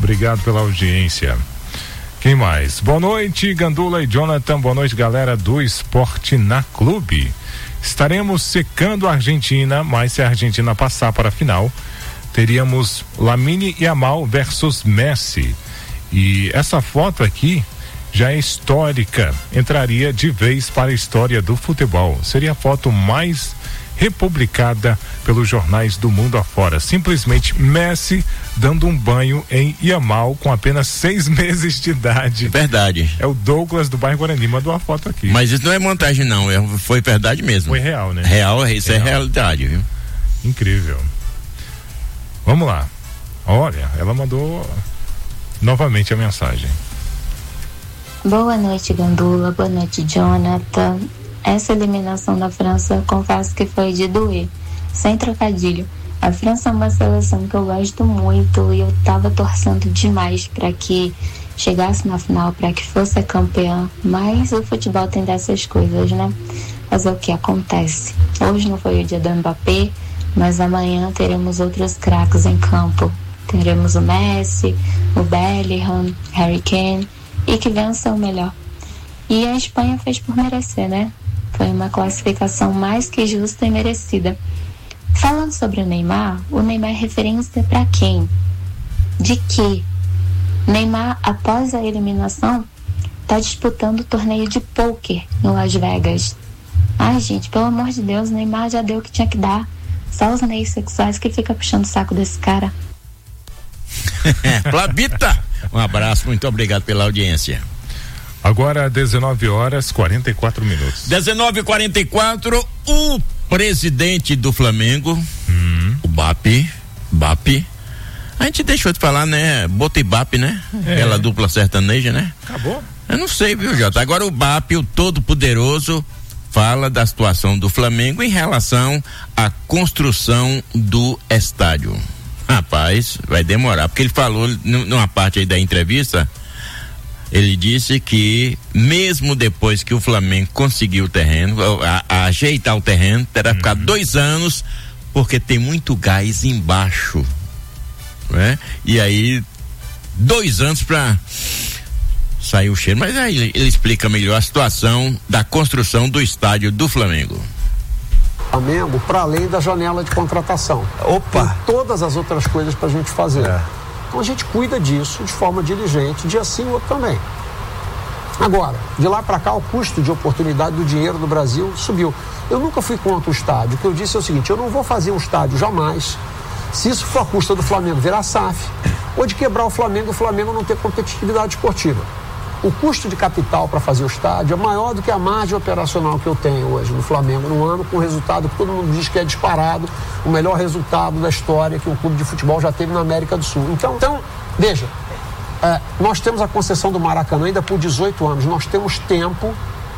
Obrigado pela audiência. Quem mais? Boa noite, Gandula e Jonathan. Boa noite, galera do Esporte na Clube. Estaremos secando a Argentina, mas se a Argentina passar para a final, teríamos Lamine Yamal versus Messi. E essa foto aqui já é histórica, entraria de vez para a história do futebol. Seria a foto mais republicada pelos jornais do mundo afora. Simplesmente Messi dando um banho em Yamal com apenas 6 meses de idade. Verdade. É o Douglas do bairro Guarani, mandou a foto aqui. Mas isso não é montagem não, foi verdade mesmo. Foi real, né? Real, isso é realidade, viu? Incrível. Vamos lá. Olha, ela mandou novamente a mensagem. Boa noite, Gandula. Boa noite, Jonathan. Essa eliminação da França, confesso que foi de doer, sem trocadilho. A França é uma seleção que eu gosto muito e eu tava torcendo demais para que chegasse na final, para que fosse campeã, mas o futebol tem dessas coisas, né? Fazer o que acontece. Hoje não foi o dia do Mbappé, mas amanhã teremos outros craques em campo. Teremos o Messi, o Bellingham, Harry Kane, e que vença o melhor. E a Espanha fez por merecer, né? Foi uma classificação mais que justa e merecida. Falando sobre o Neymar é referência para quem? De que? Neymar, após a eliminação, está disputando o torneio de pôquer no Las Vegas. Ai, gente, pelo amor de Deus, o Neymar já deu o que tinha que dar. Só os meios sexuais que fica puxando o saco desse cara. Plabita, um abraço, muito obrigado pela audiência. Agora 19h44. 19h44, o presidente do Flamengo, o BAP, a gente deixou de falar, né? Botibap, né? Aquela dupla sertaneja, né? Acabou? Eu não sei, viu, Jota? Agora o BAP, o Todo-Poderoso, fala da situação do Flamengo em relação à construção do estádio. Rapaz, vai demorar, porque ele falou numa parte aí da entrevista, ele disse que mesmo depois que o Flamengo conseguiu o terreno, ajeitar o terreno, terá que ficar 2 anos, porque tem muito gás embaixo, né? E aí 2 anos para sair o cheiro, mas aí ele explica melhor a situação da construção do estádio do Flamengo. Flamengo para além da janela de contratação. Tem todas as outras coisas para a gente fazer. Então a gente cuida disso de forma diligente, dia sim, outro também. Agora, de lá para cá, o custo de oportunidade do dinheiro no Brasil subiu. Eu nunca fui contra o estádio. O que eu disse é o seguinte: eu não vou fazer um estádio jamais, se isso for a custa do Flamengo virar SAF, ou de quebrar o Flamengo não ter competitividade esportiva. O custo de capital para fazer o estádio é maior do que a margem operacional que eu tenho hoje no Flamengo no ano, com o resultado que todo mundo diz que é disparado, o melhor resultado da história que um clube de futebol já teve na América do Sul. Então veja, nós temos a concessão do Maracanã ainda por 18 anos, nós temos tempo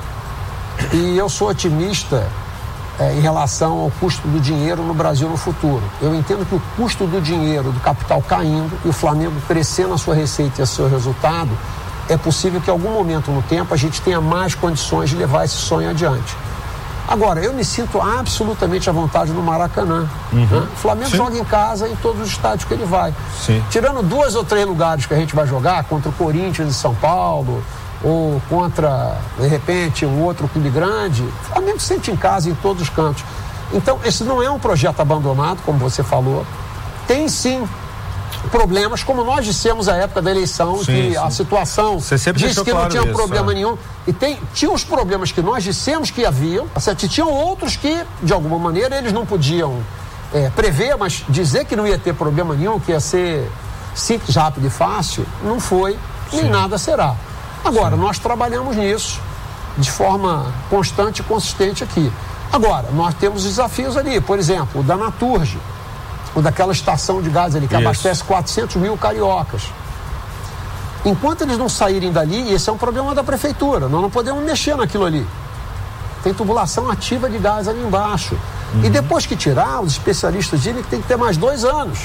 e eu sou otimista em relação ao custo do dinheiro no Brasil no futuro. Eu entendo que o custo do dinheiro, do capital caindo e o Flamengo crescendo a sua receita e o seu resultado, é possível que em algum momento no tempo a gente tenha mais condições de levar esse sonho adiante. Agora, eu me sinto absolutamente à vontade no Maracanã. Né? O Flamengo joga em casa em todos os estádios que ele vai. Tirando 2 ou 3 lugares que a gente vai jogar, contra o Corinthians de São Paulo, ou contra, de repente, um outro clube grande, o Flamengo se sente em casa em todos os cantos. Então, esse não é um projeto abandonado, como você falou. Tem sim problemas, como nós dissemos à época da eleição, a situação disse que não tinha problema nenhum, e tinha os problemas que nós dissemos que haviam, e tinham outros que, de alguma maneira, eles não podiam prever, mas dizer que não ia ter problema nenhum, que ia ser simples, rápido e fácil, não foi, nem nada será. Agora, nós trabalhamos nisso de forma constante e consistente aqui. Agora, nós temos desafios ali, por exemplo, o da Naturgy, ou daquela estação de gás ali que abastece 400 mil cariocas. Enquanto eles não saírem dali, esse é um problema da prefeitura, nós não podemos mexer naquilo ali. Tem tubulação ativa de gás ali embaixo. E depois que tirar, os especialistas dizem que tem que ter mais 2 anos.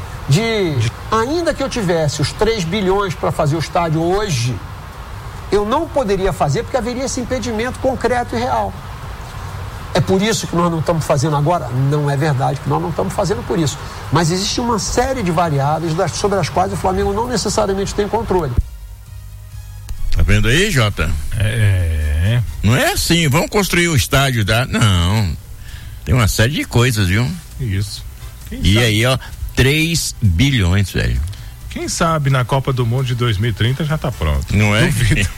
Ainda que eu tivesse os 3 bilhões para fazer o estádio hoje, eu não poderia fazer porque haveria esse impedimento concreto e real. É por isso que nós não estamos fazendo agora? Não é verdade que nós não estamos fazendo por isso. Mas existe uma série de variáveis sobre as quais o Flamengo não necessariamente tem controle. Tá vendo aí, Jota? Não é assim, vamos construir o estádio Não. Tem uma série de coisas, viu? Isso. Aí, ó, 3 bilhões, velho. Quem sabe na Copa do Mundo de 2030 já tá pronto. Não é? Duvido.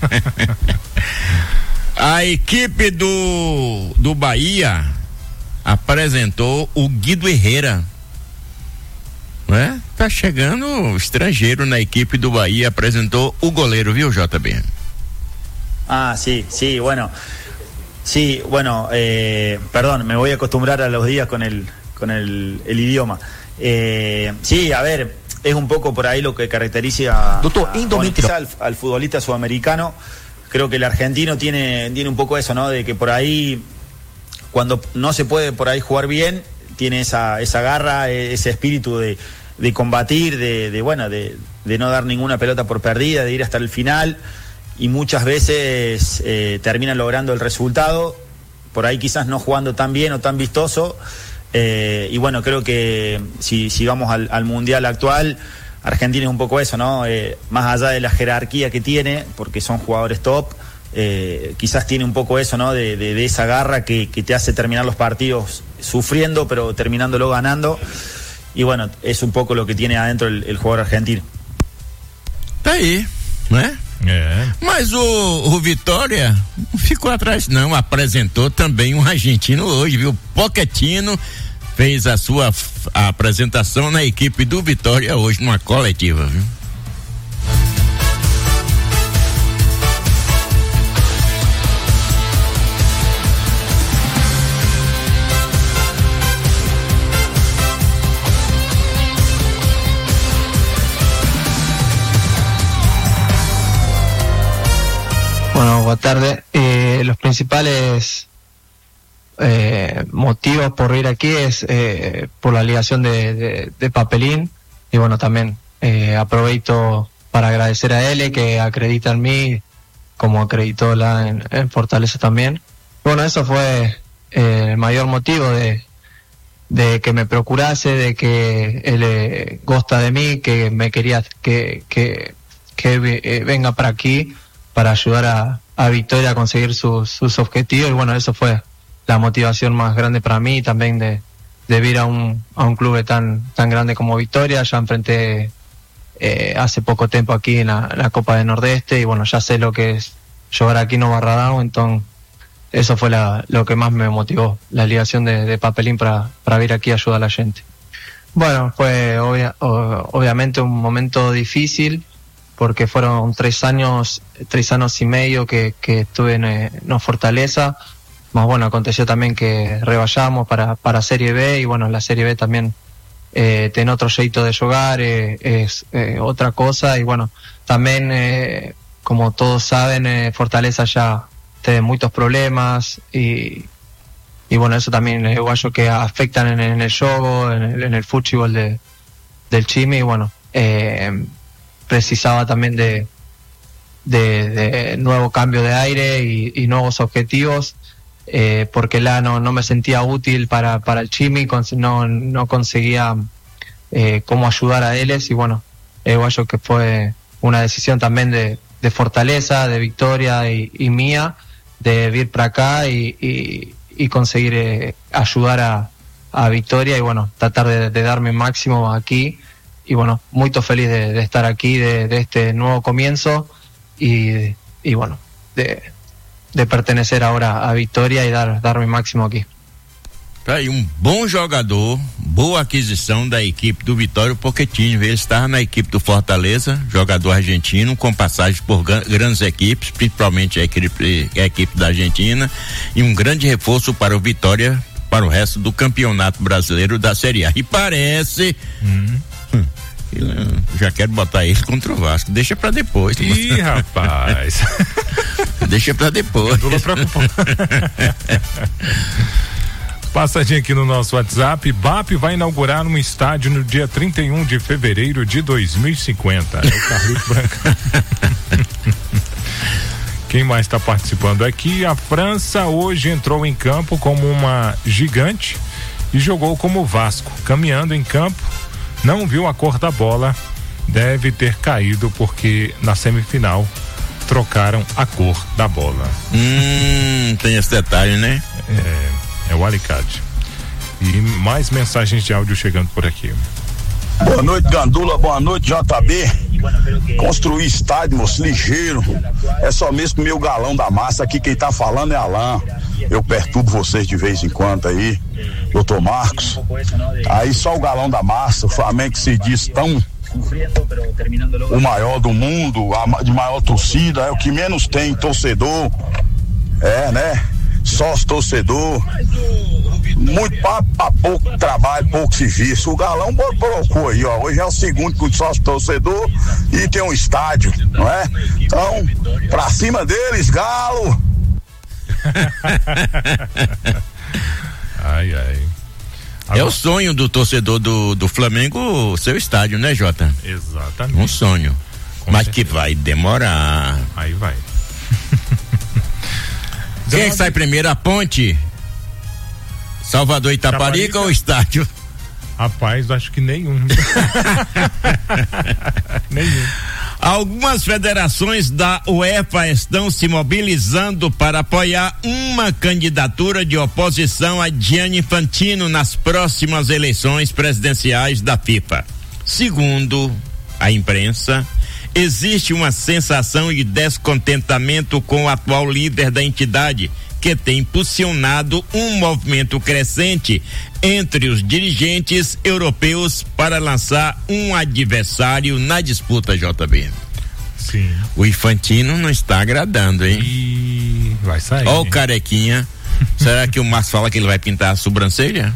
A equipe do Bahia apresentou o Guido Herrera. Não é? Tá chegando estrangeiro na equipe do Bahia, apresentou o goleiro, viu, JB? Sí, bueno. Sí, bueno, perdón, me voy a acostumbrar a los días con el idioma. Sí, a ver, es un poco por ahí lo que caracteriza al futbolista sudamericano. Creo que el argentino tiene un poco eso, ¿no? De que por ahí, cuando no se puede por ahí jugar bien, tiene esa garra, ese espíritu de combatir, de no dar ninguna pelota por perdida, de ir hasta el final, y muchas veces terminan logrando el resultado, por ahí quizás no jugando tan bien o tan vistoso, y bueno, creo que si vamos al Mundial actual, Argentina es un poco eso, ¿no? Más allá de la jerarquía que tiene, porque son jugadores top, quizás tiene un poco eso, ¿no? De esa garra que te hace terminar los partidos sufriendo, pero terminándolo ganando. Y bueno, es un poco lo que tiene adentro el jugador argentino. Tá aí, né? Mas o Vitória não ficou atrás, não. Apresentou também um argentino hoje, viu? Pochettino fez a sua apresentação na equipe do Vitória hoje, numa coletiva, viu? Bueno, buenas tardes. Los principales motivos por ir aquí es por la ligación de Papelín, y bueno, también aprovecho para agradecer a él que acredita en mí como acreditó en Fortaleza también. Bueno, eso fue el mayor motivo de que me procurase, de que él gusta de mí, que me quería que venga para aquí para ayudar a Victoria a conseguir sus objetivos, y bueno, eso fue la motivación más grande para mí, también de ir a un club tan grande como Victoria. Ya enfrenté hace poco tiempo aquí en la Copa de Nordeste, y bueno, ya sé lo que es jugar aquí en Barradão, entonces eso fue lo que más me motivó, la ligación de Papelín para vir aquí a ayudar a la gente. Bueno, fue obviamente un momento difícil, porque fueron 3 años y medio que estuve en Fortaleza. Más bueno, aconteció también que rebajamos para Serie B, y bueno, la Serie B también tiene otro jeito de jugar, es otra cosa, y bueno, también como todos saben, Fortaleza ya tiene muchos problemas, y bueno, eso también es algo que afectan en el juego, en el fútbol del Chimi, y bueno, precisaba también de nuevo cambio de aire y nuevos objetivos, porque no me sentía útil para el Chimi, no conseguía cómo ayudar a ellos, y bueno, algo que fue una decisión también de Fortaleza, de Victoria y mía, de vir para acá y conseguir ayudar a Victoria, y bueno, tratar de darme el máximo aquí. Y bueno, muy feliz de estar aquí, de este nuevo comienzo, y bueno, de pertenecer ahora a Victoria e dar mi máximo aqui. Tá aí bom jogador, boa aquisição da equipe do Vitória, o Pochettino. Ele estava na equipe do Fortaleza, jogador argentino, com passagens por grandes equipes, principalmente a equipe da Argentina, e um grande reforço para o Vitória para o resto do Campeonato Brasileiro da Série A. E parece... já quero botar ele contra o Vasco. Deixa pra depois. Ih, rapaz. Deixa pra depois. Passadinha aqui no nosso WhatsApp. BAP vai inaugurar um estádio no dia 31 de fevereiro de 2050. É o Carlos Branco. Quem mais está participando aqui? A França hoje entrou em campo como uma gigante e jogou como o Vasco, caminhando em campo, não viu a cor da bola, deve ter caído porque na semifinal trocaram a cor da bola. Tem esse detalhe, né? É o alicate. E mais mensagens de áudio chegando por aqui. Boa noite, Gandula, boa noite, JB. Construir estádio, moço, ligeiro. É só mesmo comer o galão da massa. Aqui quem tá falando é Alain. Eu perturbo vocês de vez em quando aí, doutor Marcos. Aí só o galão da massa, o Flamengo que se diz tão o maior do mundo, de maior torcida, é o que menos tem torcedor, né? Sócio torcedor, muito papo, pouco trabalho, pouco serviço. O Galão colocou aí, ó, hoje é o segundo com sócio torcedor e tem um estádio, não é? Então, pra cima deles, Galo. Ai. É o sonho do torcedor do Flamengo, seu estádio, né, Jota? Exatamente. Um sonho. Mas certeza. Que vai demorar. Aí vai. Quem é que sai primeiro? A ponte? Salvador Itaparica ou o estádio? Rapaz, acho que nenhum. Nenhum. Algumas federações da UEFA estão se mobilizando para apoiar uma candidatura de oposição a Gianni Infantino nas próximas eleições presidenciais da FIFA. Segundo a imprensa, existe uma sensação de descontentamento com o atual líder da entidade, que tem impulsionado um movimento crescente entre os dirigentes europeus para lançar um adversário na disputa, JB. Sim. O Infantino não está agradando, hein? E vai sair. Ó o carequinha. Será que o Márcio fala que ele vai pintar a sobrancelha?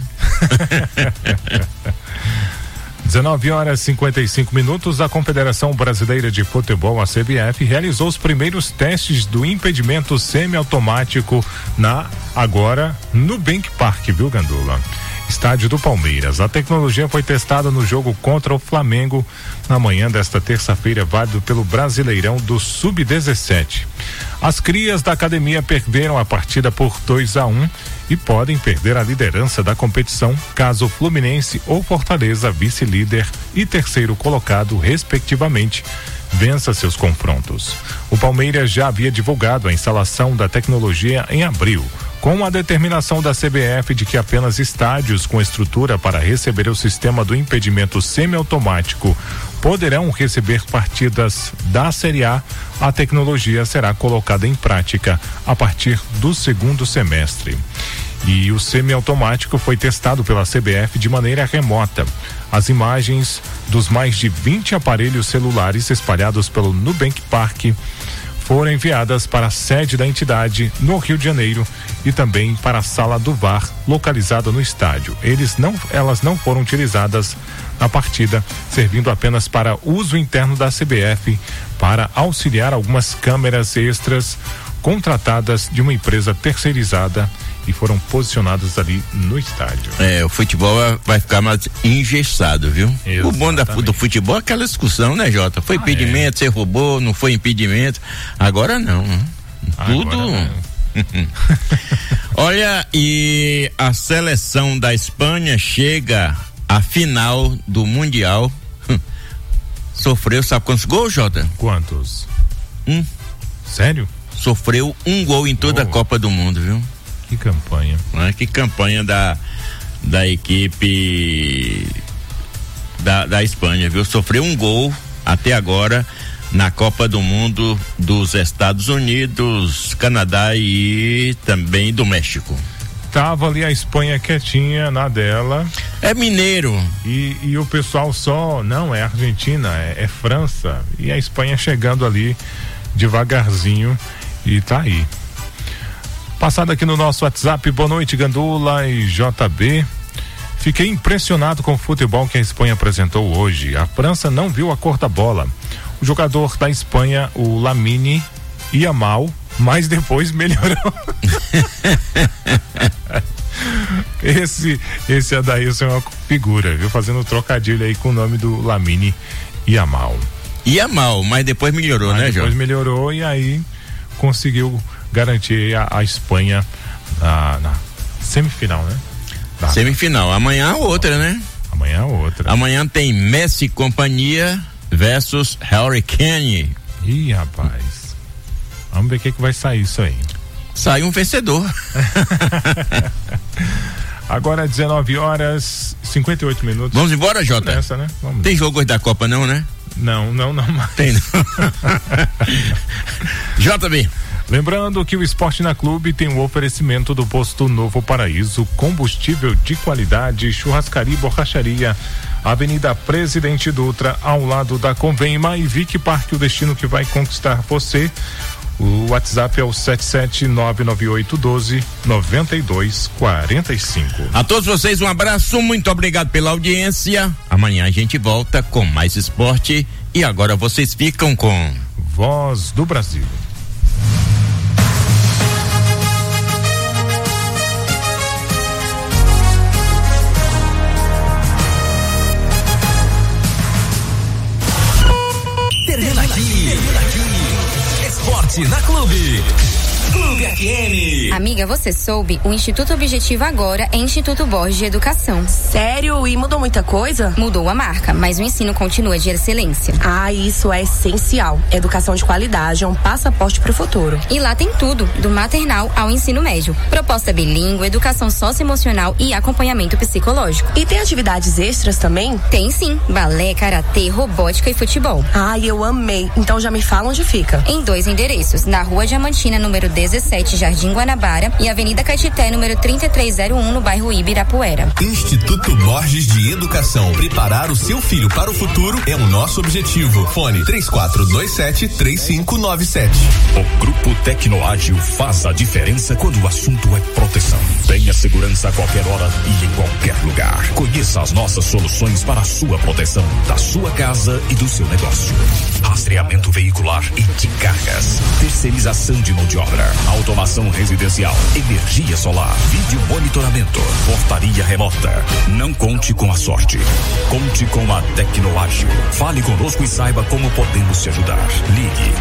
19h55, a Confederação Brasileira de Futebol, a CBF, realizou os primeiros testes do impedimento semiautomático agora no Nubank Park, viu, Gandula? Estádio do Palmeiras. A tecnologia foi testada no jogo contra o Flamengo na manhã desta terça-feira, válido pelo Brasileirão do Sub-17. As crias da academia perderam a partida por 2-1 e podem perder a liderança da competição caso Fluminense ou Fortaleza, vice-líder e terceiro colocado, respectivamente, vença seus confrontos. O Palmeiras já havia divulgado a instalação da tecnologia em abril, com a determinação da CBF de que apenas estádios com estrutura para receber o sistema do impedimento semiautomático poderão receber partidas da Série A. A tecnologia será colocada em prática a partir do segundo semestre. E o semiautomático foi testado pela CBF de maneira remota. As imagens dos mais de 20 aparelhos celulares espalhados pelo Nubank Park foram enviadas para a sede da entidade no Rio de Janeiro e também para a sala do VAR localizada no estádio. Elas não foram utilizadas na partida, servindo apenas para uso interno da CBF para auxiliar algumas câmeras extras contratadas de uma empresa terceirizada e foram posicionadas ali no estádio. O futebol vai ficar mais engessado, viu? Exatamente. O bom do futebol é aquela discussão, né, Jota? Foi impedimento, você roubou, não foi impedimento. Agora não. Tudo. Não. Olha, e a seleção da Espanha chega à final do Mundial. Sofreu, sabe quantos gols, Jota? Quantos? Sério? Sofreu um gol em toda a Copa do Mundo, viu? Que campanha. Que campanha da equipe da Espanha, viu? Sofreu um gol até agora na Copa do Mundo dos Estados Unidos, Canadá e também do México. Tava ali a Espanha quietinha na dela. É mineiro. E o pessoal não, é Argentina, é França. E a Espanha chegando ali devagarzinho e tá aí. Passado aqui no nosso WhatsApp, boa noite, Gandula e JB. Fiquei impressionado com o futebol que a Espanha apresentou hoje. A França não viu a cor da bola. O jogador da Espanha, o Lamine, ia mal, mas depois melhorou. Esse Adailson é uma figura, viu? Fazendo trocadilho aí com o nome do Lamine Yamal. Ia mal, mas depois melhorou, né, João? Depois melhorou e aí conseguiu garantir a Espanha na semifinal, né? Semifinal. Amanhã outra, né? Amanhã tem Messi e companhia versus Harry Kane. Ih, rapaz. Vamos ver o que vai sair isso aí. Sai um vencedor. Agora 19h58. Vamos embora, Jota? Nessa, né? Vamos. Tem jogo hoje da Copa não, né? Não mais. Tem não. JB. Lembrando que o Esporte na Clube tem um oferecimento do Posto Novo Paraíso, combustível de qualidade, churrascaria e borracharia, Avenida Presidente Dutra, ao lado da Convenma, e Vic Parque, o destino que vai conquistar você. O WhatsApp é o 77998129245. A todos vocês um abraço, muito obrigado pela audiência. Amanhã a gente volta com mais esporte e agora vocês ficam com Voz do Brasil. Termina aqui. Esporte na Clube. Clube FM. Amiga, você soube? O Instituto Objetivo agora é Instituto Borges de Educação. Sério? E mudou muita coisa? Mudou a marca, mas o ensino continua de excelência. Isso é essencial. Educação de qualidade é um passaporte pro futuro. E lá tem tudo, do maternal ao ensino médio. Proposta bilíngue, educação socioemocional e acompanhamento psicológico. E tem atividades extras também? Tem sim, balé, karatê, robótica e futebol. Eu amei. Então já me fala onde fica. Em 2 endereços, na Rua Diamantina, número 17, Jardim Guanabara, e Avenida Caetité, número 3301, no bairro Ibirapuera. Instituto Borges de Educação. Preparar o seu filho para o futuro é o nosso objetivo. Fone 3427-3597. O Grupo Tecnoágil faz a diferença quando o assunto é proteção. Tenha segurança a qualquer hora e em qualquer lugar. Conheça as nossas soluções para a sua proteção, da sua casa e do seu negócio. Rastreamento veicular e de cargas. Terceirização de mão de obra. Automação residencial. Energia solar. Vídeo monitoramento. Portaria remota. Não conte com a sorte. Conte com a Tecnoágil. Fale conosco e saiba como podemos te ajudar. Ligue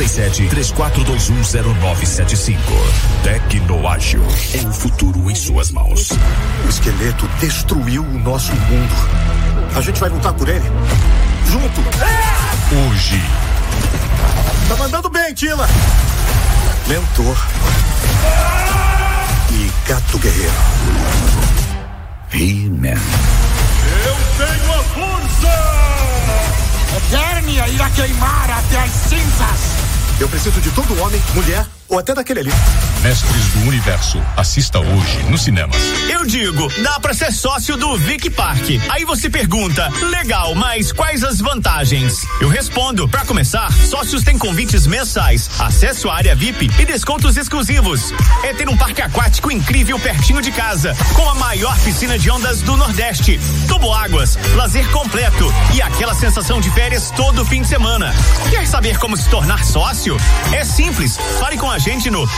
77-3421-0975. Tecnoágil. É o futuro em suas mãos. O esqueleto destruiu o nosso mundo. A gente vai lutar por ele? Junto! Hoje. Tá mandando bem, Tila! Mentor. E Gato Guerreiro. He-Man. Eu tenho a força! Eternia irá queimar até as cinzas! Eu preciso de todo homem, mulher ou até daquele ali. Mestres do Universo. Assista hoje nos cinemas. Eu digo, dá pra ser sócio do Vic Parque. Aí você pergunta, legal, mas quais as vantagens? Eu respondo, pra começar, sócios têm convites mensais, acesso à área VIP e descontos exclusivos. É ter um parque aquático incrível pertinho de casa, com a maior piscina de ondas do Nordeste, toboáguas, lazer completo e aquela sensação de férias todo fim de semana. Quer saber como se tornar sócio? É simples, fale com a gente no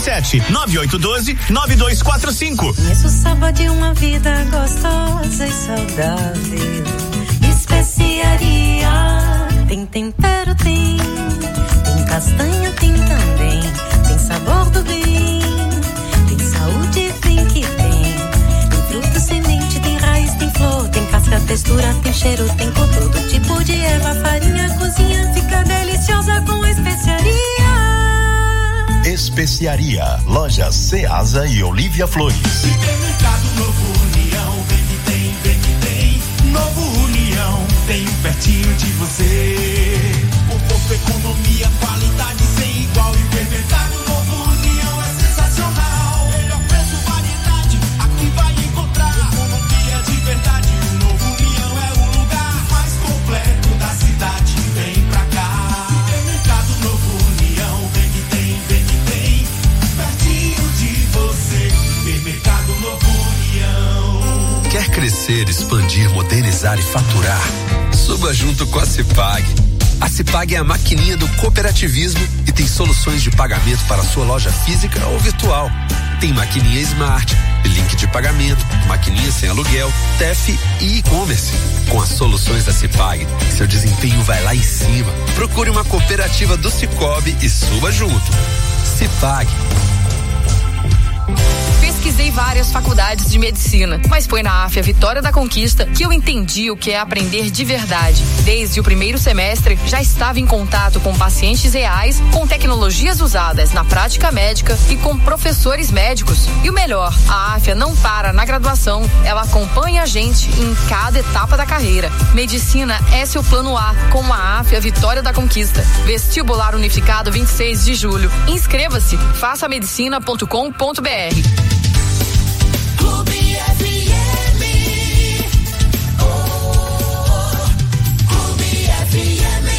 77-9812-9245. Isso sábado de uma vida gostosa e saudável. Especiaria, tem tempero, tem castanha, tem também, tem sabor do bem, tem saúde, tem que tem fruto, semente, tem raiz, tem flor, tem casca, textura, tem cheiro, tem cor, todo tipo de erva, farinha, cozinha, fica deliciosa com especiaria. Especiaria, lojas Ceasa e Olívia Flores. Supermercado Novo União, vem que tem. Novo União, tem pertinho de você. Conforto, economia, qualidade sem igual. Supermercado Novo União é sensacional. Melhor preço, variedade, aqui vai encontrar. Economia de verdade, o Novo União é o lugar mais completo da cidade. Vem pra cá. Supermercado Novo União, vem que tem. Pertinho de você, Supermercado Novo União. Quer crescer, expandir, modernizar e faturar? Suba junto com a Cipag. A Cipag é a maquininha do cooperativismo e tem soluções de pagamento para a sua loja física ou virtual. Tem maquininha Smart, link de pagamento, maquininha sem aluguel, TEF e e-commerce. Com as soluções da Cipag, seu desempenho vai lá em cima. Procure uma cooperativa do Cicobi e suba junto. CIPAG. Pesquisei várias faculdades de medicina, mas foi na AFIA Vitória da Conquista que eu entendi o que é aprender de verdade. Desde o primeiro semestre, já estava em contato com pacientes reais, com tecnologias usadas na prática médica e com professores médicos. E o melhor, a AFIA não para na graduação, ela acompanha a gente em cada etapa da carreira. Medicina é seu plano A, com a AFIA Vitória da Conquista. Vestibular Unificado 26 de julho. Inscreva-se, façamedicina.com.br. Clube FM. Clube FM.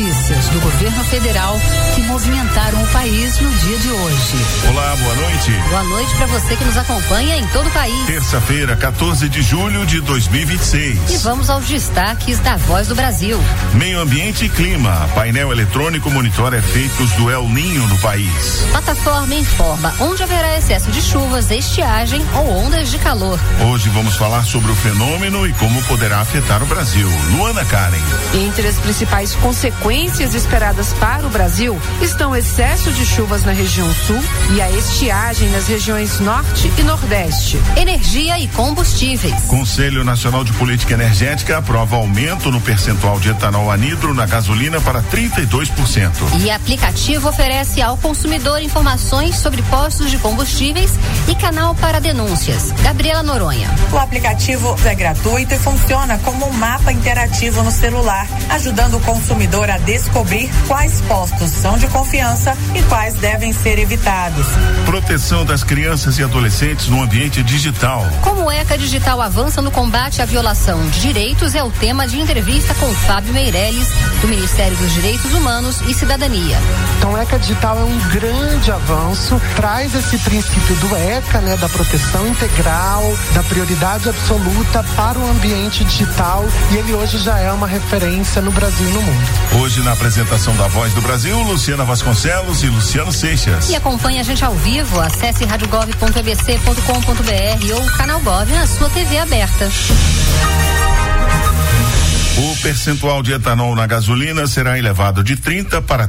notícias do governo federal que movimentaram o país no dia de hoje. Olá, boa noite. Boa noite para você que nos acompanha em todo o país. Terça-feira, 14 de julho de 2026. E vamos aos destaques da Voz do Brasil. Meio ambiente e clima. Painel eletrônico monitora efeitos do El Ninho no país. Plataforma informa onde haverá excesso de chuvas, estiagem ou ondas de calor. Hoje vamos falar sobre o fenômeno e como poderá afetar o Brasil. Luana Karen. Entre as principais consequências esperadas para o Brasil estão o excesso de chuvas na região sul e a estiagem nas regiões norte e nordeste. Energia e combustíveis. Conselho Nacional de Política Energética aprova aumento no percentual de etanol anidro na gasolina para 32%. E aplicativo oferece ao consumidor informações sobre postos de combustíveis e canal para denúncias. Gabriela Noronha. O aplicativo é gratuito e funciona como um mapa interativo no celular, ajudando o consumidor a descobrir quais postos são de confiança e quais devem ser evitados. Proteção das crianças e adolescentes no ambiente digital. Como o ECA Digital avança no combate à violação de direitos é o tema de entrevista com Fábio Meirelles, do Ministério dos Direitos Humanos e Cidadania. Então, o ECA Digital é um grande avanço, traz esse princípio do ECA, né, da proteção integral, da prioridade absoluta para o ambiente digital, e ele hoje já é uma referência no Brasil e no mundo. Hoje, na apresentação da Voz do Brasil, Luciana Vasconcelos e Luciano Seixas. E acompanhe a gente ao vivo, acesse radiogov.ebc.com.br ou Canal Gov na sua TV aberta. O percentual de etanol na gasolina será elevado de 30% para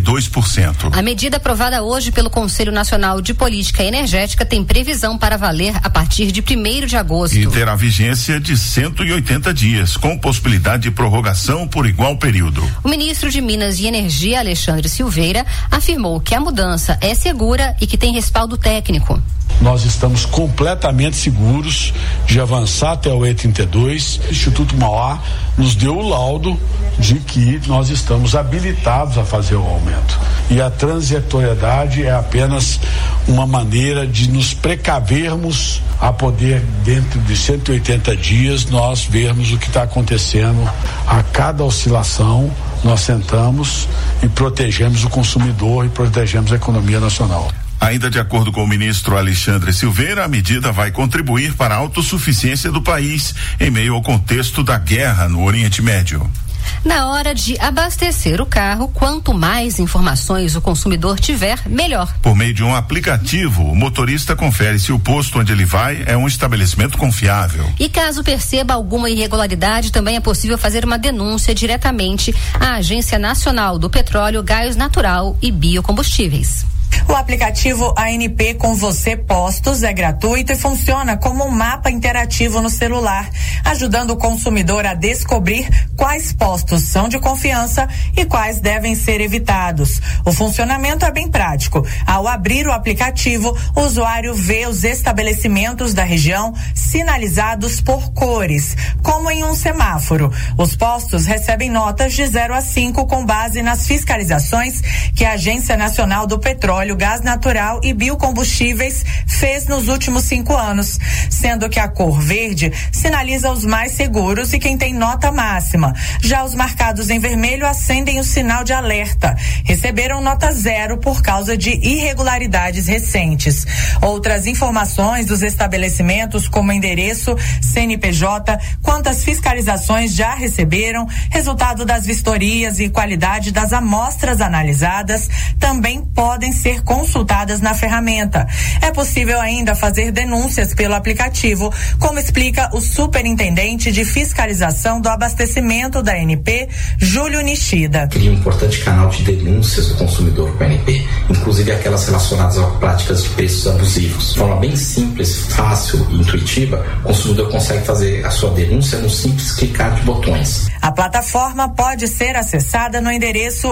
32%. A medida aprovada hoje pelo Conselho Nacional de Política Energética tem previsão para valer a partir de 1º de agosto. E terá vigência de 180 dias, com possibilidade de prorrogação por igual período. O ministro de Minas e Energia, Alexandre Silveira, afirmou que a mudança é segura e que tem respaldo técnico. Nós estamos completamente seguros de avançar até o E32. O Instituto Mauá nos deu o laudo de que nós estamos habilitados a fazer o aumento. E a transitoriedade é apenas uma maneira de nos precavermos a poder, dentro de 180 dias, nós vermos o que está acontecendo. A cada oscilação, nós sentamos e protegemos o consumidor e protegemos a economia nacional. Ainda de acordo com o ministro Alexandre Silveira, a medida vai contribuir para a autossuficiência do país em meio ao contexto da guerra no Oriente Médio. Na hora de abastecer o carro, quanto mais informações o consumidor tiver, melhor. Por meio de um aplicativo, o motorista confere se o posto onde ele vai é um estabelecimento confiável. E caso perceba alguma irregularidade, também é possível fazer uma denúncia diretamente à Agência Nacional do Petróleo, Gás Natural e Biocombustíveis. O aplicativo ANP Com Você Postos é gratuito e funciona como um mapa interativo no celular, ajudando o consumidor a descobrir quais postos são de confiança e quais devem ser evitados. O funcionamento é bem prático. Ao abrir o aplicativo, o usuário vê os estabelecimentos da região sinalizados por cores, como em um semáforo. Os postos recebem notas de 0 a 5 com base nas fiscalizações que a Agência Nacional do Petróleo, Gás Natural e Biocombustíveis fez nos últimos 5 anos, sendo que a cor verde sinaliza os mais seguros e quem tem nota máxima. Já os marcados em vermelho acendem o sinal de alerta. Receberam nota 0 por causa de irregularidades recentes. Outras informações dos estabelecimentos, como endereço, CNPJ, quantas fiscalizações já receberam, resultado das vistorias e qualidade das amostras analisadas, também podem ser consultadas na ferramenta. É possível ainda fazer denúncias pelo aplicativo, como explica o superintendente de fiscalização do abastecimento da ANP, Júlio Nishida. Cria um importante canal de denúncias do consumidor com a ANP, inclusive aquelas relacionadas a práticas de preços abusivos. De forma bem simples, fácil e intuitiva, o consumidor consegue fazer a sua denúncia num simples clicar de botões. A plataforma pode ser acessada no endereço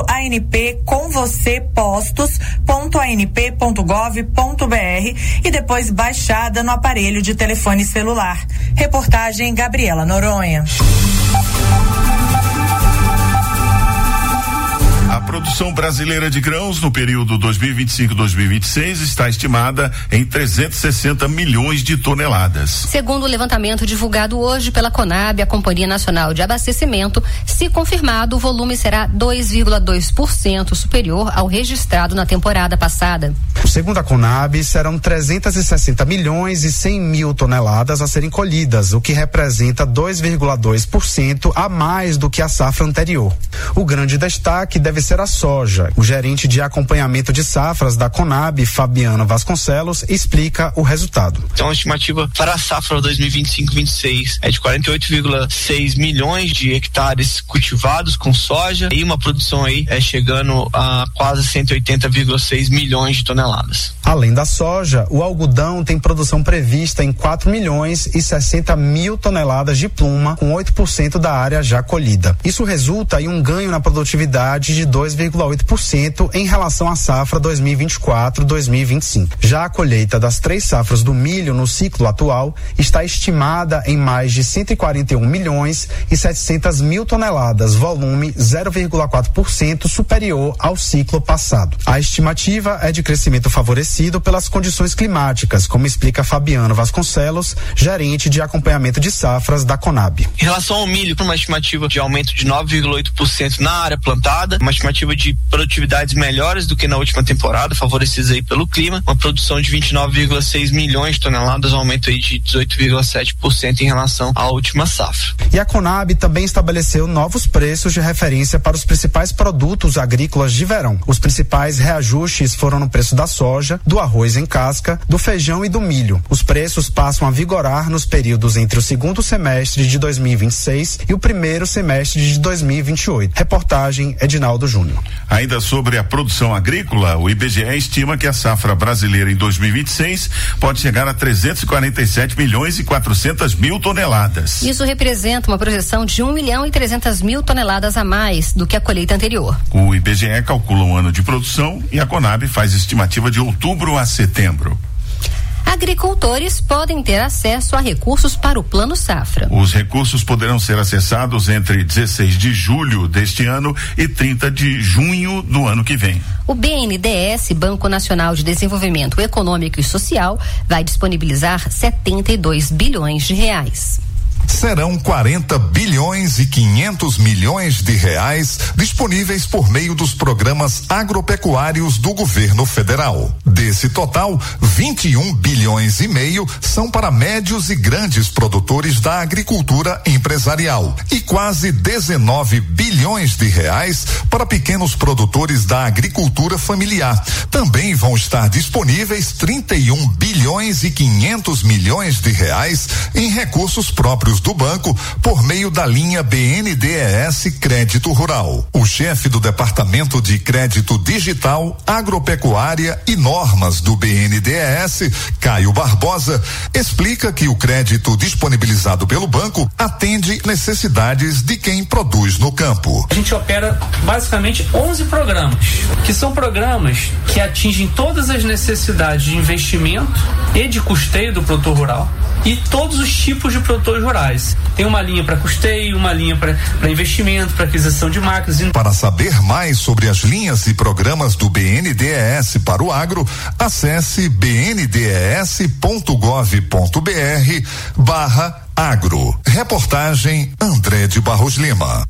anpcomvocêpostos.anp.gov.br e depois baixada no aparelho de telefone celular. Reportagem Gabriela Noronha. A produção produção brasileira de grãos no período 2025-2026 está estimada em 360 milhões de toneladas. Segundo o levantamento divulgado hoje pela Conab, a Companhia Nacional de Abastecimento, se confirmado, o volume será 2,2% superior ao registrado na temporada passada. Segundo a Conab, serão 360 milhões e 100 mil toneladas a serem colhidas, o que representa 2,2% a mais do que a safra anterior. O grande destaque deve ser a soja. O gerente de acompanhamento de safras da Conab, Fabiano Vasconcelos, explica o resultado. Então a estimativa para a safra 2025-26 é de 48,6 milhões de hectares cultivados com soja e uma produção aí chegando a quase 180,6 milhões de toneladas. Além da soja, o algodão tem produção prevista em 4 milhões e 60 mil toneladas de pluma, com 8% da área já colhida. Isso resulta em um ganho na produtividade de 2,8% em relação à safra 2024-2025. Já a colheita das 3 safras do milho no ciclo atual está estimada em mais de 141 milhões e 700 mil toneladas, volume 0,4% superior ao ciclo passado. A estimativa é de crescimento favorecido pelas condições climáticas, como explica Fabiano Vasconcelos, gerente de acompanhamento de safras da Conab. Em relação ao milho, uma estimativa de aumento de 9,8% na área plantada, uma estimativa de produtividades melhores do que na última temporada, favorecidas aí pelo clima, uma produção de 29,6 milhões de toneladas, um aumento aí de 18,7% em relação à última safra. E a Conab também estabeleceu novos preços de referência para os principais produtos agrícolas de verão. Os principais reajustes foram no preço da soja, do arroz em casca, do feijão e do milho. Os preços passam a vigorar nos períodos entre o segundo semestre de 2026 e o primeiro semestre de 2028. Reportagem Edinaldo Júnior. Ainda sobre a produção agrícola, o IBGE estima que a safra brasileira em 2026 pode chegar a 347 milhões e 400 mil toneladas. Isso representa uma projeção de 1 milhão e 300 mil toneladas a mais do que a colheita anterior. O IBGE calcula um ano de produção e a Conab faz estimativa de outubro a setembro. Agricultores podem ter acesso a recursos para o Plano Safra. Os recursos poderão ser acessados entre 16 de julho deste ano e 30 de junho do ano que vem. O BNDES, Banco Nacional de Desenvolvimento Econômico e Social, vai disponibilizar 72 bilhões de reais. Serão 40 bilhões e 500 milhões de reais disponíveis por meio dos programas agropecuários do governo federal. Desse total, 21 bilhões e meio são para médios e grandes produtores da agricultura empresarial e quase 19 bilhões de reais para pequenos produtores da agricultura familiar. Também vão estar disponíveis 31 bilhões e 500 milhões de reais em recursos próprios do banco por meio da linha BNDES Crédito Rural. O chefe do Departamento de Crédito Digital, Agropecuária e Normas do BNDES, Caio Barbosa, explica que o crédito disponibilizado pelo banco atende necessidades de quem produz no campo. A gente opera basicamente 11 programas, que são programas que atingem todas as necessidades de investimento e de custeio do produtor rural e todos os tipos de produtores rurais. Tem uma linha para custeio, uma linha para investimento, para aquisição de máquinas. Para saber mais sobre as linhas e programas do BNDES para o agro, acesse bndes.gov.br/agro. Reportagem André de Barros Lima.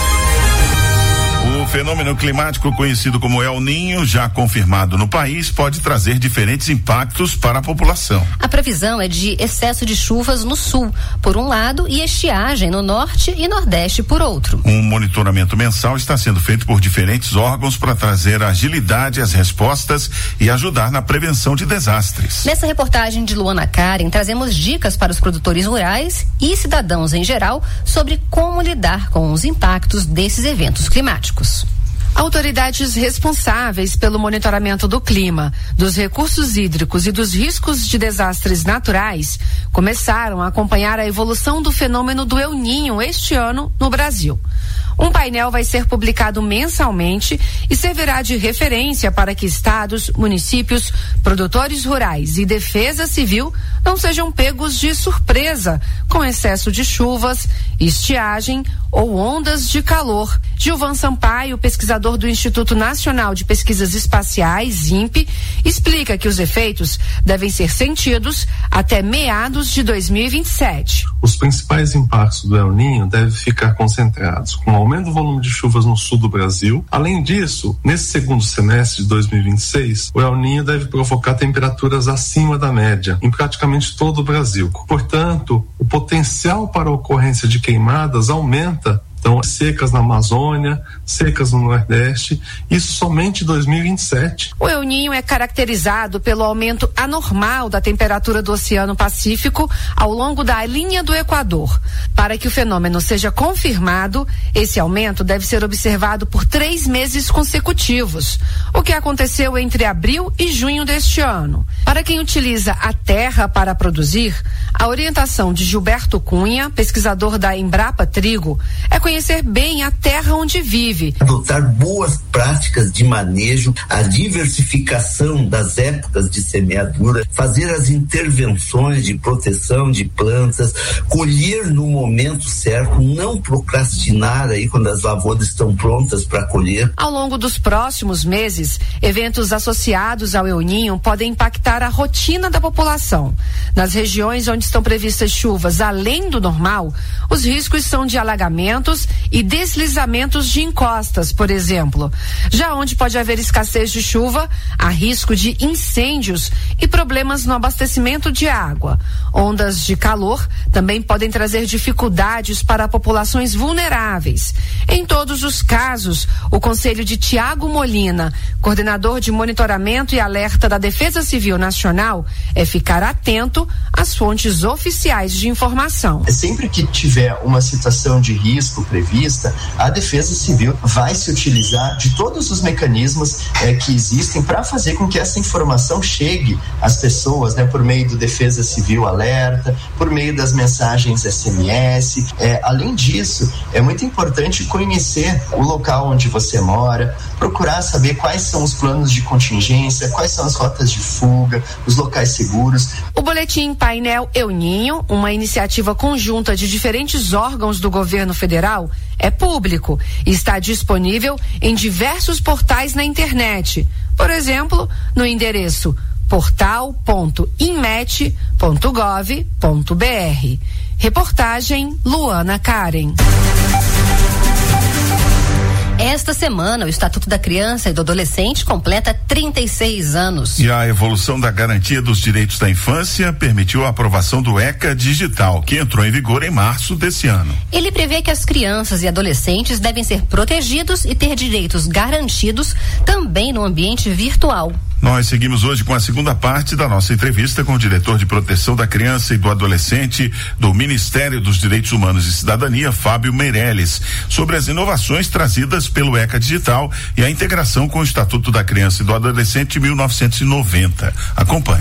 O fenômeno climático conhecido como El Niño, já confirmado no país, pode trazer diferentes impactos para a população. A previsão é de excesso de chuvas no sul, por um lado, e estiagem no norte e nordeste, por outro. Um monitoramento mensal está sendo feito por diferentes órgãos para trazer agilidade às respostas e ajudar na prevenção de desastres. Nessa reportagem de Luana Karen, trazemos dicas para os produtores rurais e cidadãos em geral sobre como lidar com os impactos desses eventos climáticos. Autoridades responsáveis pelo monitoramento do clima, dos recursos hídricos e dos riscos de desastres naturais começaram a acompanhar a evolução do fenômeno do El Niño este ano no Brasil. Um painel vai ser publicado mensalmente e servirá de referência para que estados, municípios, produtores rurais e defesa civil não sejam pegos de surpresa com excesso de chuvas, estiagem ou ondas de calor. Gilvan Sampaio, pesquisador do Instituto Nacional de Pesquisas Espaciais, INPE, explica que os efeitos devem ser sentidos até meados de 2027. Os principais impactos do El Niño devem ficar concentrados com o aumento do volume de chuvas no sul do Brasil. Além disso, nesse segundo semestre de 2026, o El Niño deve provocar temperaturas acima da média em praticamente todo o Brasil. Portanto, o potencial para a ocorrência de queimadas aumenta. Então, secas na Amazônia, secas no Nordeste, isso somente em 2027. O El Niño é caracterizado pelo aumento anormal da temperatura do Oceano Pacífico ao longo da linha do Equador. Para que o fenômeno seja confirmado, esse aumento deve ser observado por 3 meses consecutivos, o que aconteceu entre abril e junho deste ano. Para quem utiliza a terra para produzir, a orientação de Gilberto Cunha, pesquisador da Embrapa Trigo, é conhecer bem a terra onde vive. Adotar boas práticas de manejo, a diversificação das épocas de semeadura, fazer as intervenções de proteção de plantas, colher no momento certo, não procrastinar aí quando as lavouras estão prontas para colher. Ao longo dos próximos meses, eventos associados ao El Niño podem impactar a rotina da população. Nas regiões onde estão previstas chuvas além do normal, os riscos são de alagamentos e deslizamentos de encostas, por exemplo. Já onde pode haver escassez de chuva, há risco de incêndios e problemas no abastecimento de água. Ondas de calor também podem trazer dificuldades para populações vulneráveis. Em todos os casos, o conselho de Tiago Molina, coordenador de monitoramento e alerta da Defesa Civil Nacional, é ficar atento às fontes oficiais de informação. Sempre que tiver uma situação de risco prevista, a Defesa Civil vai se utilizar de todos os mecanismos que existem para fazer com que essa informação chegue às pessoas, por meio do Defesa Civil Alerta, por meio das mensagens SMS. Além disso, é muito importante conhecer o local onde você mora, procurar saber quais são os planos de contingência, quais são as rotas de fuga, os locais seguros. O boletim Painel El Niño, uma iniciativa conjunta de diferentes órgãos do governo federal, é público e está disponível em diversos portais na internet. Por exemplo, no endereço portal.inmet.gov.br. Reportagem Luana Karen. Esta semana, o Estatuto da Criança e do Adolescente completa 36 anos. E a evolução da garantia dos direitos da infância permitiu a aprovação do ECA Digital, que entrou em vigor em março desse ano. Ele prevê que as crianças e adolescentes devem ser protegidos e ter direitos garantidos também no ambiente virtual. Nós seguimos hoje com a segunda parte da nossa entrevista com o diretor de proteção da criança e do adolescente do Ministério dos Direitos Humanos e Cidadania, Fábio Meirelles, sobre as inovações trazidas pelo ECA Digital e a integração com o Estatuto da Criança e do Adolescente de 1990. Acompanhe.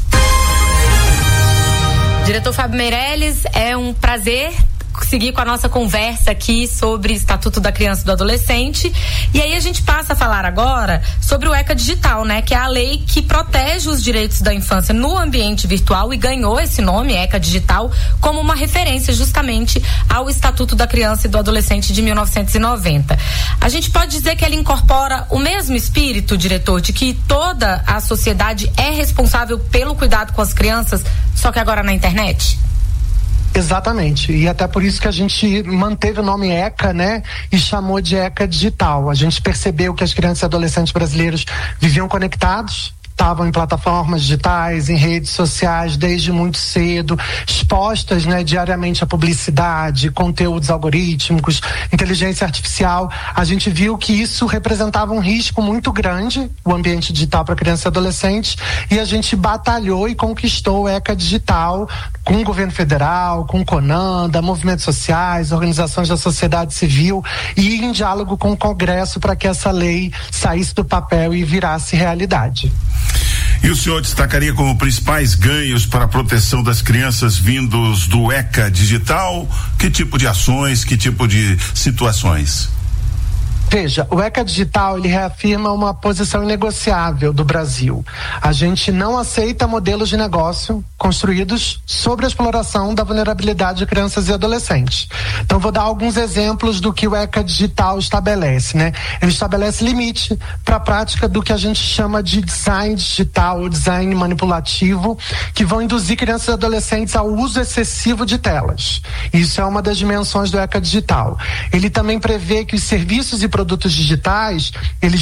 Diretor Fábio Meirelles, é um prazer seguir com a nossa conversa aqui sobre Estatuto da Criança e do Adolescente. E aí a gente passa a falar agora sobre o ECA Digital, que é a lei que protege os direitos da infância no ambiente virtual e ganhou esse nome, ECA Digital, como uma referência justamente ao Estatuto da Criança e do Adolescente de 1990. A gente pode dizer que ela incorpora o mesmo espírito, diretor, de que toda a sociedade é responsável pelo cuidado com as crianças, só que agora na internet? Exatamente, e até por isso que a gente manteve o nome ECA, e chamou de ECA Digital. A gente percebeu que as crianças e adolescentes brasileiros viviam conectados, estavam em plataformas digitais, em redes sociais desde muito cedo, expostas diariamente à publicidade, conteúdos algorítmicos, inteligência artificial. A gente viu que isso representava um risco muito grande, o ambiente digital para crianças e adolescentes, e a gente batalhou e conquistou o ECA Digital com o governo federal, com o CONANDA, movimentos sociais, organizações da sociedade civil e em diálogo com o Congresso para que essa lei saísse do papel e virasse realidade. E o senhor destacaria como principais ganhos para a proteção das crianças vindos do ECA Digital? Que tipo de ações, que tipo de situações? Veja, o ECA Digital, ele reafirma uma posição inegociável do Brasil. A gente não aceita modelos de negócio construídos sobre a exploração da vulnerabilidade de crianças e adolescentes. Então, vou dar alguns exemplos do que o ECA Digital estabelece, né? Ele estabelece limite para a prática do que a gente chama de design digital ou design manipulativo, que vão induzir crianças e adolescentes ao uso excessivo de telas. Isso é uma das dimensões do ECA Digital. Ele também prevê que os serviços e produtos digitais,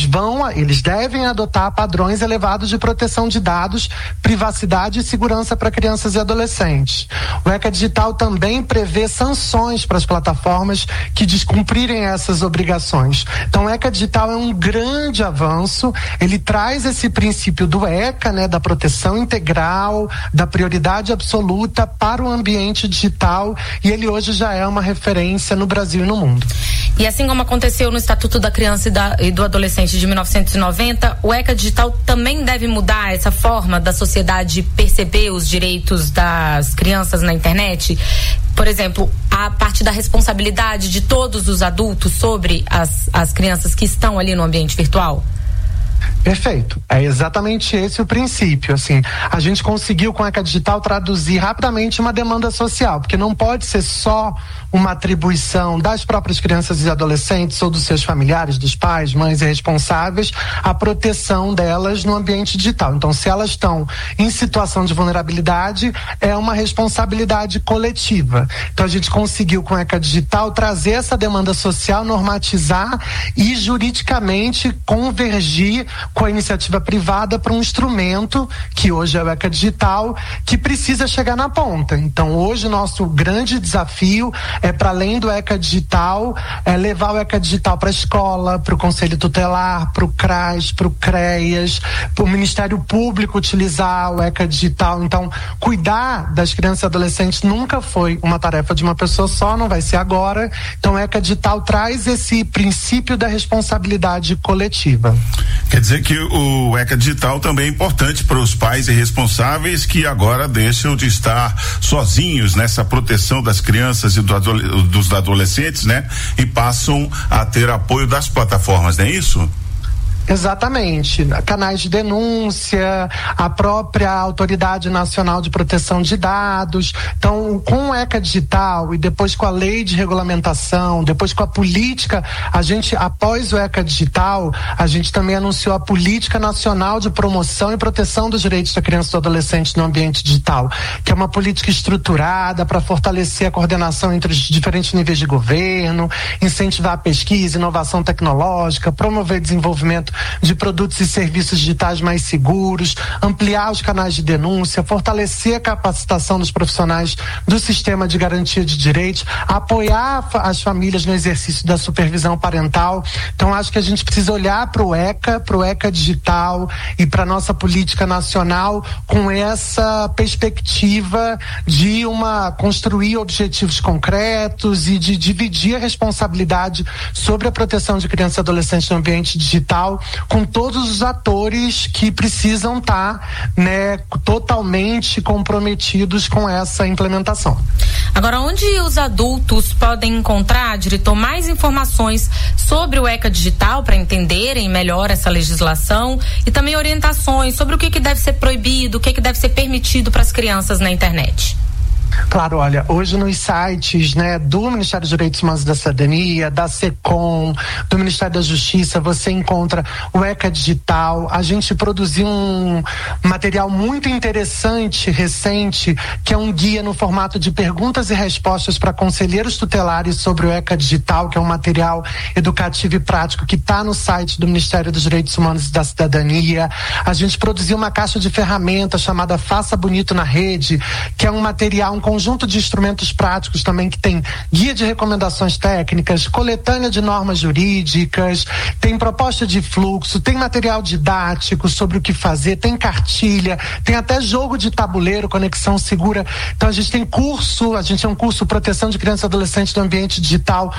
eles devem adotar padrões elevados de proteção de dados, privacidade e segurança para crianças e adolescentes. O ECA Digital também prevê sanções para as plataformas que descumprirem essas obrigações. Então, o ECA Digital é um grande avanço, ele traz esse princípio do ECA, né, da proteção integral, da prioridade absoluta para o ambiente digital, e ele hoje já é uma referência no Brasil e no mundo. E assim como aconteceu no Estatuto da Criança e do Adolescente de 1990, o ECA Digital também deve mudar essa forma da sociedade perceber os direitos das crianças na internet? Por exemplo, a parte da responsabilidade de todos os adultos sobre as crianças que estão ali no ambiente virtual? Perfeito. É exatamente esse o princípio. Assim, a gente conseguiu com a ECA Digital traduzir rapidamente uma demanda social, porque não pode ser só uma atribuição das próprias crianças e adolescentes ou dos seus familiares, dos pais, mães e responsáveis, a proteção delas no ambiente digital. Então, se elas estão em situação de vulnerabilidade, é uma responsabilidade coletiva. Então, a gente conseguiu com a ECA Digital trazer essa demanda social, normatizar e juridicamente convergir com a iniciativa privada para um instrumento, que hoje é o ECA Digital, que precisa chegar na ponta. Então, hoje o nosso grande desafio é, para além do ECA Digital, levar o ECA Digital para a escola, para o Conselho Tutelar, para o CRAS, para o CREAS, para o Ministério Público utilizar o ECA Digital. Então, cuidar das crianças e adolescentes nunca foi uma tarefa de uma pessoa só, não vai ser agora. Então, o ECA Digital traz esse princípio da responsabilidade coletiva. Quer dizer que o ECA Digital também é importante para os pais e responsáveis que agora deixam de estar sozinhos nessa proteção das crianças e dos adolescentes, né? E passam a ter apoio das plataformas, não é isso? Exatamente. Canais de denúncia, a própria Autoridade Nacional de Proteção de Dados. Então, com o ECA Digital e depois com a lei de regulamentação, depois com a política, após o ECA Digital, a gente também anunciou a Política Nacional de Promoção e Proteção dos Direitos da Criança e do Adolescente no Ambiente Digital, que é uma política estruturada para fortalecer a coordenação entre os diferentes níveis de governo, incentivar a pesquisa, inovação tecnológica, promover desenvolvimento de produtos e serviços digitais mais seguros, ampliar os canais de denúncia, fortalecer a capacitação dos profissionais do sistema de garantia de direitos, apoiar as famílias no exercício da supervisão parental. Então, acho que a gente precisa olhar para o ECA Digital e para a nossa política nacional com essa perspectiva de construir objetivos concretos e de dividir a responsabilidade sobre a proteção de crianças e adolescentes no ambiente digital com todos os atores que precisam estar, né, totalmente comprometidos com essa implementação. Agora, onde os adultos podem encontrar, diretor, mais informações sobre o ECA Digital para entenderem melhor essa legislação e também orientações sobre o que deve ser proibido, o que deve ser permitido para as crianças na internet? Claro, olha, hoje nos sites, né, do Ministério dos Direitos Humanos e da Cidadania, da SECOM, do Ministério da Justiça, você encontra o ECA Digital. A gente produziu um material muito interessante, recente, que é um guia no formato de perguntas e respostas para conselheiros tutelares sobre o ECA Digital, que é um material educativo e prático que está no site do Ministério dos Direitos Humanos e da Cidadania. A gente produziu uma caixa de ferramentas chamada Faça Bonito na Rede, que é um material, um conjunto de instrumentos práticos também, que tem guia de recomendações técnicas, coletânea de normas jurídicas, tem proposta de fluxo, tem material didático sobre o que fazer, tem cartilha, tem até jogo de tabuleiro, conexão segura. Então a gente é um curso Proteção de Crianças e Adolescentes no Ambiente Digital